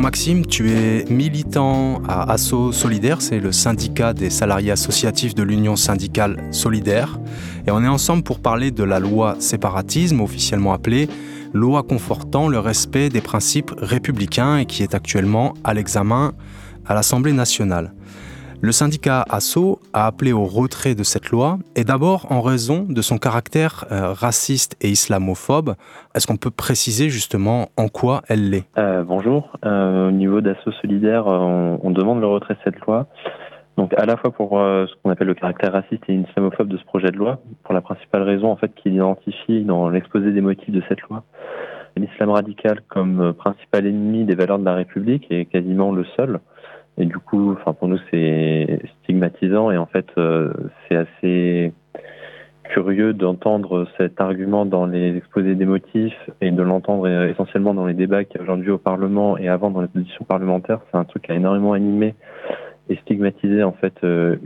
Maxime, tu es militant à Asso Solidaire, c'est le syndicat des salariés associatifs de l'Union syndicale solidaire. Et on est ensemble pour parler de la loi séparatisme, officiellement appelée loi confortant le respect des principes républicains et qui est actuellement à l'examen à l'Assemblée nationale. Le syndicat Asso a appelé au retrait de cette loi, et d'abord en raison de son caractère raciste et islamophobe. Est-ce qu'on peut préciser justement en quoi elle l'est ? Bonjour. Au niveau d'Asso Solidaire, on demande le retrait de cette loi. Donc à la fois pour ce qu'on appelle le caractère raciste et islamophobe de ce projet de loi, pour la principale raison en fait qu'il identifie dans l'exposé des motifs de cette loi l'islam radical comme principal ennemi des valeurs de la République et quasiment le seul. Et du coup, pour nous, c'est stigmatisant et en fait, c'est assez curieux d'entendre cet argument dans les exposés des motifs et de l'entendre essentiellement dans les débats qu'il y a aujourd'hui au Parlement et avant dans les auditions parlementaires. C'est un truc qui a énormément animé et stigmatisé en fait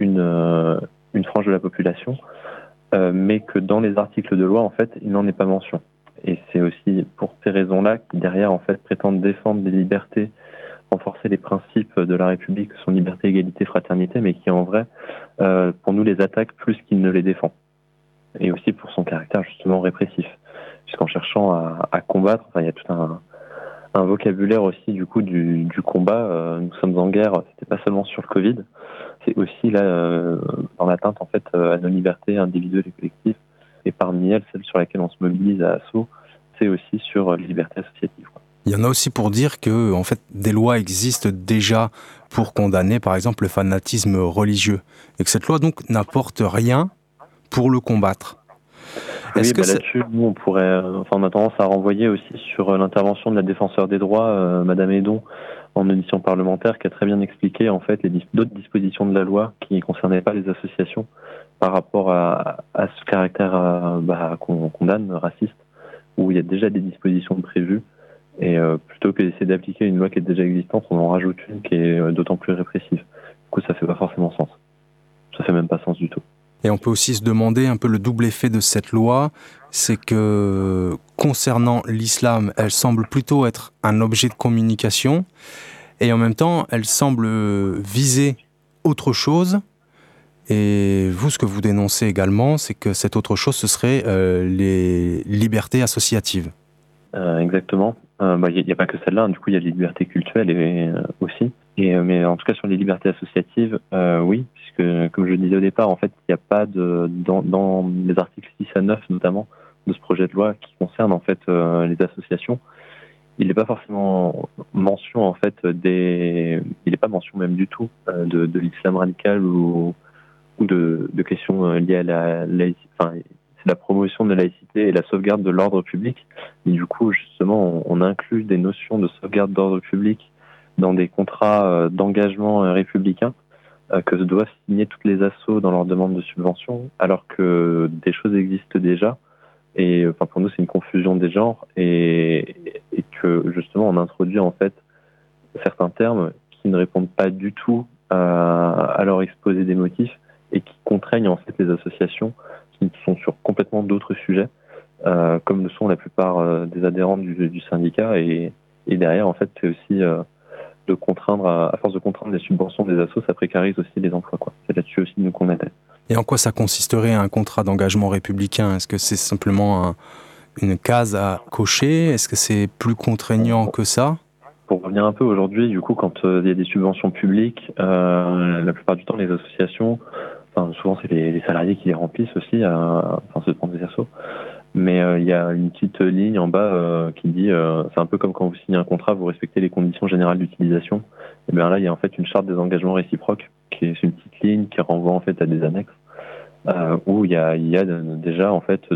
une frange de la population, mais que dans les articles de loi, en fait, il n'en est pas mention. Et c'est aussi pour ces raisons-là qui derrière, en fait, prétendent défendre des libertés, renforcer les principes de la République, que sont liberté, égalité, fraternité, mais qui en vrai, pour nous, les attaquent plus qu'il ne les défend. Et aussi pour son caractère justement répressif. Puisqu'en cherchant à combattre, il y a tout un vocabulaire aussi du coup du combat. Nous sommes en guerre, c'était pas seulement sur le Covid, c'est aussi là dans l'atteinte en fait à nos libertés individuelles et collectives. Et parmi elles, celle sur laquelle on se mobilise à Asso, c'est aussi sur les libertés associatives. Il y en a aussi pour dire que en fait, des lois existent déjà pour condamner par exemple le fanatisme religieux et que cette loi donc n'apporte rien pour le combattre. Oui, là-dessus, nous, on a tendance à renvoyer aussi sur l'intervention de la défenseure des droits, Madame Hédon, en audition parlementaire, qui a très bien expliqué en fait d'autres dispositions de la loi qui ne concernaient pas les associations par rapport à ce caractère qu'on condamne, raciste, où il y a déjà des dispositions prévues. Et plutôt que d'essayer d'appliquer une loi qui est déjà existante, on en rajoute une qui est d'autant plus répressive. Du coup, ça fait pas forcément sens. Ça fait même pas sens du tout. Et on peut aussi se demander un peu le double effet de cette loi, c'est que concernant l'islam, elle semble plutôt être un objet de communication, et en même temps, elle semble viser autre chose. Et vous, ce que vous dénoncez également, c'est que cette autre chose, ce serait les libertés associatives. Exactement. Il n'y a pas que celle-là, du coup il y a les libertés cultuelles aussi. Mais en tout cas sur les libertés associatives, oui, puisque comme je le disais au départ, en fait, il n'y a pas dans les articles 6 à 9 notamment de ce projet de loi qui concerne en fait les associations. Il n'est pas forcément mention en fait il n'est pas mention même du tout de l'islam radical ou de questions liées à la laïcité. C'est la promotion de la laïcité et la sauvegarde de l'ordre public. Et du coup, justement, on inclut des notions de sauvegarde d'ordre public dans des contrats d'engagement républicain que doivent signer toutes les assos dans leur demande de subvention, alors que des choses existent déjà. Et pour nous, c'est une confusion des genres et que justement, on introduit en fait certains termes qui ne répondent pas du tout à leur exposé des motifs et qui contraignent en fait les associations qui sont sur complètement d'autres sujets, comme le sont la plupart des adhérents du syndicat. Et derrière, en fait, c'est aussi de contraindre, à force de contraindre les subventions des assos, ça précarise aussi les emplois. C'est là-dessus aussi nous qu'on aide. Et en quoi ça consisterait un contrat d'engagement républicain ? Est-ce que c'est simplement une case à cocher ? Est-ce que c'est plus contraignant que ça ? Pour revenir un peu aujourd'hui, du coup, quand il y a des subventions publiques, la plupart du temps, les associations, souvent c'est les salariés qui les remplissent aussi, ça dépend des assos. Mais il y a une petite ligne en bas qui dit, c'est un peu comme quand vous signez un contrat, vous respectez les conditions générales d'utilisation. Et bien là, il y a en fait une charte des engagements réciproques, qui est une petite ligne qui renvoie en fait à des annexes, où il y a déjà en fait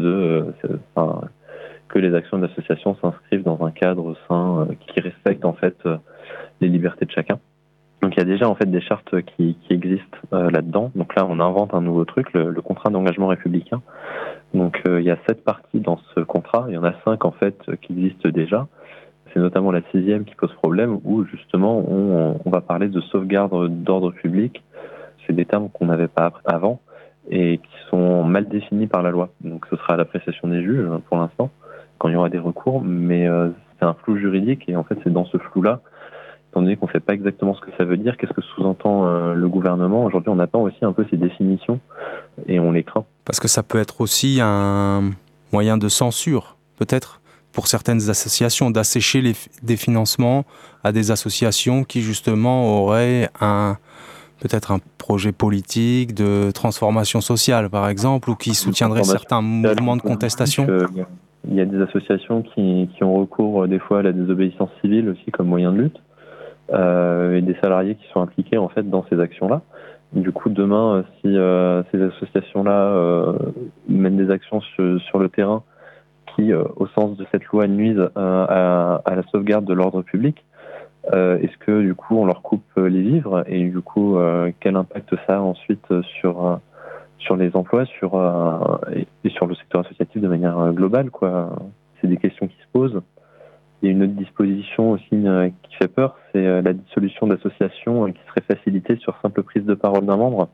que les actions de l'association s'inscrivent dans un cadre sain qui respecte en fait les libertés de chacun. Donc il y a déjà en fait des chartes qui existent là-dedans. Donc là, on invente un nouveau truc, le contrat d'engagement républicain. Donc il y a 7 parties dans ce contrat. Il y en a 5 en fait qui existent déjà. C'est notamment la 6e qui pose problème, où justement on va parler de sauvegarde d'ordre public. C'est des termes qu'on n'avait pas avant et qui sont mal définis par la loi. Donc ce sera à l'appréciation des juges pour l'instant, quand il y aura des recours. Mais c'est un flou juridique et en fait c'est dans ce flou-là étant donné qu'on ne sait pas exactement ce que ça veut dire, qu'est-ce que sous-entend le gouvernement. Aujourd'hui, on attend aussi un peu ces définitions et on les craint. Parce que ça peut être aussi un moyen de censure, peut-être, pour certaines associations, d'assécher des financements à des associations qui, justement, auraient peut-être un projet politique de transformation sociale, par exemple, ou qui soutiendraient certains mouvements de contestation. Il y a des associations qui ont recours des fois à la désobéissance civile aussi comme moyen de lutte, et des salariés qui sont impliqués en fait dans ces actions-là. Du coup, demain, si ces associations-là mènent des actions sur le terrain qui, au sens de cette loi, nuisent à la sauvegarde de l'ordre public, est-ce que du coup on leur coupe les vivres et du coup quel impact ça a ensuite sur les emplois, et sur le secteur associatif de manière globale, quoi. C'est des questions qui se posent. Il y a une autre disposition aussi qui fait peur, c'est la dissolution d'associations qui serait facilitée sur simple prise de parole d'un membre.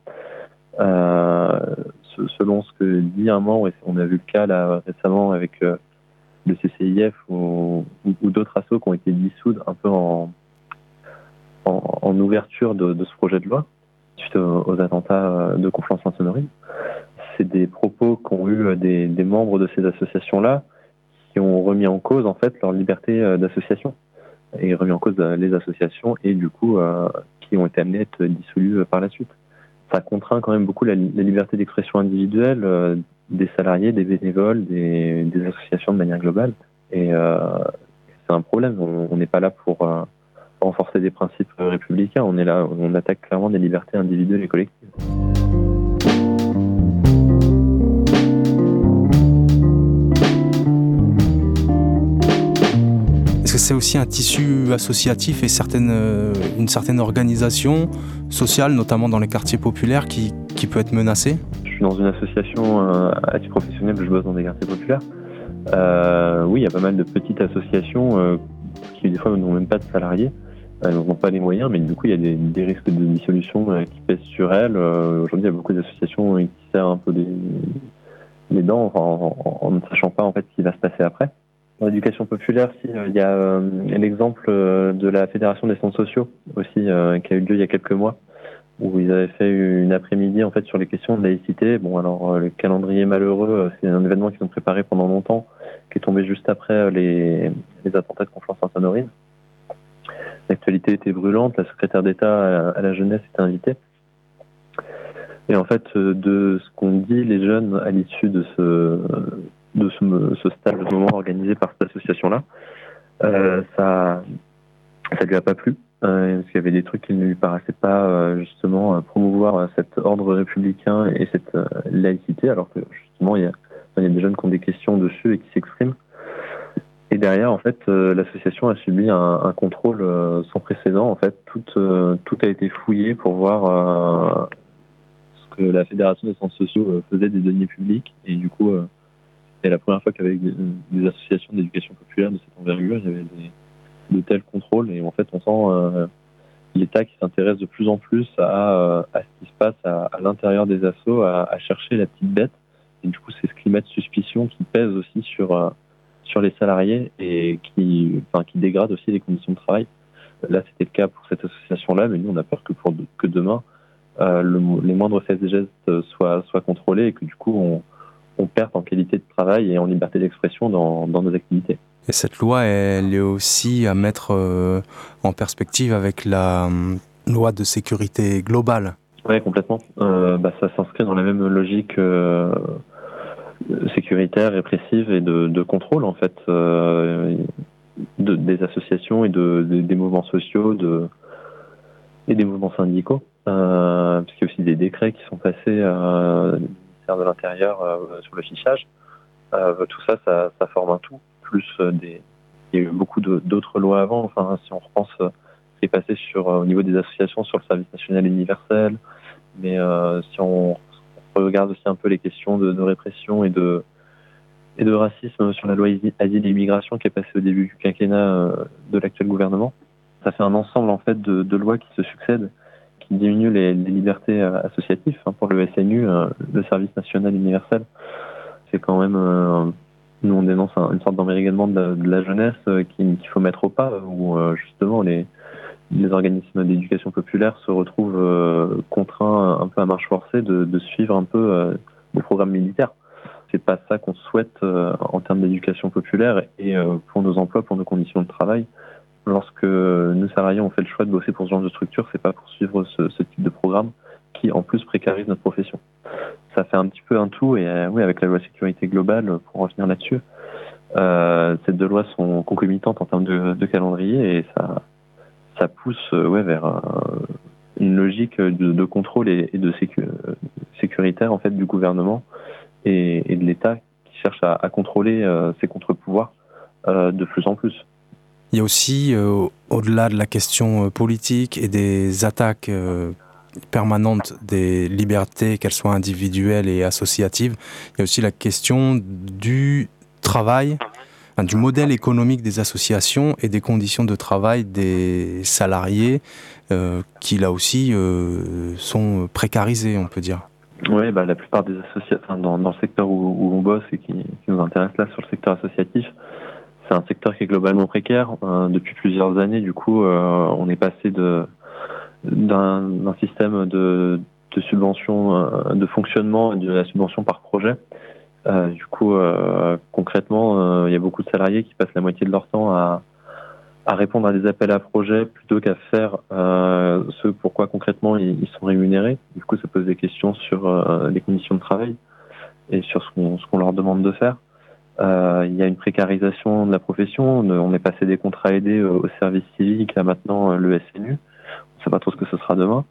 Selon ce que dit un membre, et on a vu le cas là récemment avec le CCIF ou d'autres assos qui ont été dissoutes un peu en ouverture de ce projet de loi suite aux attentats de Conflans-Sainte-Honorine. C'est des propos qu'ont eu des membres de ces associations-là qui ont remis en cause en fait leur liberté d'association et remis en cause les associations et du coup qui ont été amenées à être dissolues par la suite. Ça contraint quand même beaucoup la liberté d'expression individuelle des salariés, des bénévoles, des associations de manière globale. Et c'est un problème. On n'est pas là pour renforcer des principes républicains. On est là, on attaque clairement des libertés individuelles et collectives. Est-ce que c'est aussi un tissu associatif et une certaine organisation sociale, notamment dans les quartiers populaires, qui peut être menacée ? Je suis dans une association à titre professionnel, je bosse dans des quartiers populaires. Oui, il y a pas mal de petites associations qui des fois n'ont même pas de salariés, n'ont pas les moyens, mais du coup il y a des risques de dissolution qui pèsent sur elles. Aujourd'hui, il y a beaucoup d'associations qui serrent un peu les dents en ne sachant pas en fait ce qui va se passer après. Dans l'éducation populaire, il y a l'exemple de la Fédération des centres sociaux aussi qui a eu lieu il y a quelques mois, où ils avaient fait une après-midi en fait sur les questions de laïcité. Bon, alors le calendrier malheureux, c'est un événement qu'ils ont préparé pendant longtemps, qui est tombé juste après les attentats de Conflans-Sainte-Honorine. L'actualité était brûlante, la secrétaire d'État à la jeunesse était invitée. Et en fait, de ce qu'ont dit les jeunes à l'issue de ce stage, de ce moment organisé par cette association-là, ça lui a pas plu. Parce qu'il y avait des trucs qui ne lui paraissaient pas justement promouvoir cet ordre républicain et cette laïcité, alors que justement il y a des jeunes qui ont des questions dessus et qui s'expriment. Et derrière, en fait, l'association a subi un contrôle sans précédent. En fait, tout a été fouillé pour voir ce que la Fédération des centres sociaux faisait des deniers publics. Et du coup, c'était la première fois qu'avec des associations d'éducation populaire de cette envergure, il y avait de tels contrôles. Et en fait, on sent l'État qui s'intéresse de plus en plus à ce qui se passe à l'intérieur des assos, à chercher la petite bête. Et du coup, c'est ce climat de suspicion qui pèse aussi sur les salariés et qui dégrade aussi les conditions de travail. Là, c'était le cas pour cette association-là, mais nous, on a peur que demain, les moindres faits et gestes soient contrôlés et que du coup, on perde en qualité de travail et en liberté d'expression dans nos activités. Et cette loi, elle est aussi à mettre en perspective avec la loi de sécurité globale. Oui, complètement. Ça s'inscrit dans la même logique sécuritaire, répressive et de contrôle, en fait, des associations et des mouvements sociaux et des mouvements syndicaux. Parce qu'il y a aussi des décrets qui sont passés du ministère de l'Intérieur sur le fichage. Tout ça forme un tout. Plus il y a eu beaucoup d'autres lois avant. Enfin, si on repense ce qui est passé au niveau des associations sur le service national universel, mais si on regarde aussi un peu les questions de répression et de racisme sur la loi Asile et Immigration qui est passée au début du quinquennat de l'actuel gouvernement, ça fait un ensemble en fait de lois qui se succèdent, qui diminuent les libertés associatives. Pour le SNU, le service national universel, c'est quand même nous on dénonce une sorte d'emmérignement de la jeunesse qu'il faut mettre au pas, où justement les les organismes d'éducation populaire se retrouvent contraints un peu à marche forcée de suivre un peu les programmes militaires. C'est pas ça qu'on souhaite en termes d'éducation populaire et pour nos emplois, pour nos conditions de travail. Lorsque nous salariés on fait le choix de bosser pour ce genre de structure, c'est pas pour suivre ce type de programme qui en plus précarise notre profession. Ça fait un petit peu un tout et oui, avec la loi sécurité globale, pour revenir là-dessus, ces deux lois sont concomitantes en termes de calendrier et ça pousse vers une logique de contrôle et de sécuritaire en fait du gouvernement et de l'État qui cherche à contrôler ces contre-pouvoirs de plus en plus. Il y a aussi, au-delà de la question politique et des attaques permanentes des libertés, qu'elles soient individuelles et associatives, il y a aussi la question du travail, du modèle économique des associations et des conditions de travail des salariés qui, là aussi, sont précarisés, on peut dire. Oui, la plupart des associations, dans le secteur où on bosse et qui nous intéresse là, sur le secteur associatif, c'est un secteur qui est globalement précaire. Depuis plusieurs années, du coup, on est passé d'un système de subvention, de fonctionnement, de la subvention par projet. Du coup, concrètement, il y a beaucoup de salariés qui passent la moitié de leur temps à répondre à des appels à projets plutôt qu'à faire ce pourquoi concrètement ils sont rémunérés. Du coup, ça pose des questions sur les conditions de travail et sur ce qu'on leur demande de faire. Il y a une précarisation de la profession. On est passé des contrats aidés au service civique à maintenant le SNU. On ne sait pas trop ce que ce sera demain.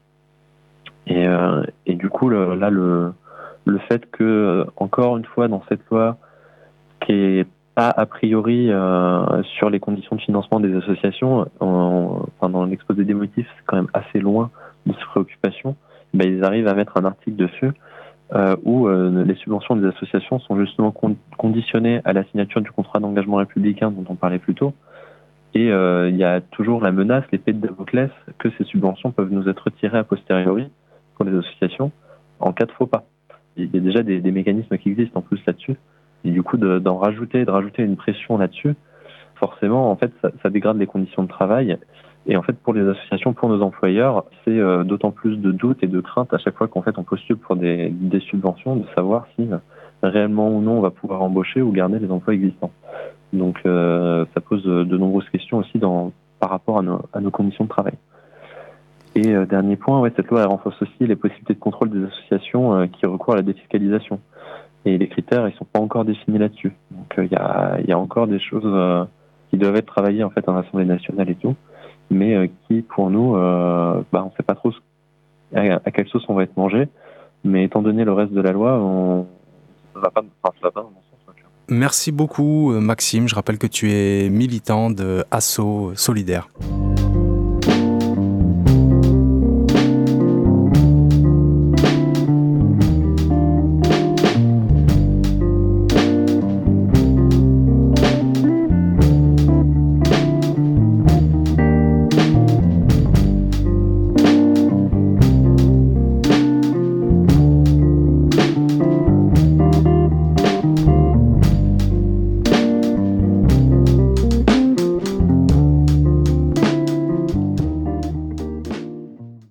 Et du coup, le fait que, encore une fois, dans cette loi qui est pas a priori sur les conditions de financement des associations, dans l'exposé des motifs, c'est quand même assez loin de ces préoccupations. Ils arrivent à mettre un article dessus où les subventions des associations sont justement conditionnées à la signature du contrat d'engagement républicain dont on parlait plus tôt. Et il y a toujours la menace, l'épée de Damoclès, que ces subventions peuvent nous être retirées a posteriori pour les associations en cas de faux pas. Il y a déjà des mécanismes qui existent en plus là-dessus. Et du coup, de rajouter une pression là-dessus, forcément, en fait, ça dégrade les conditions de travail. Et en fait, pour les associations, pour nos employeurs, c'est d'autant plus de doutes et de craintes à chaque fois qu'en fait on postule pour des subventions, de savoir si réellement ou non on va pouvoir embaucher ou garder les emplois existants. Donc, ça pose de nombreuses questions aussi par rapport à nos conditions de travail. Et dernier point, cette loi elle renforce aussi les possibilités de contrôle des associations qui recourent à la défiscalisation. Et les critères, ils sont pas encore définis là-dessus. Donc, il y a encore des choses qui doivent être travaillées en fait en Assemblée nationale et tout, mais qui pour nous, on sait pas trop à quelle sauce on va être mangé. Mais étant donné le reste de la loi, ça va pas dans mon sens. Merci beaucoup Maxime, je rappelle que tu es militant de Asso Solidaire.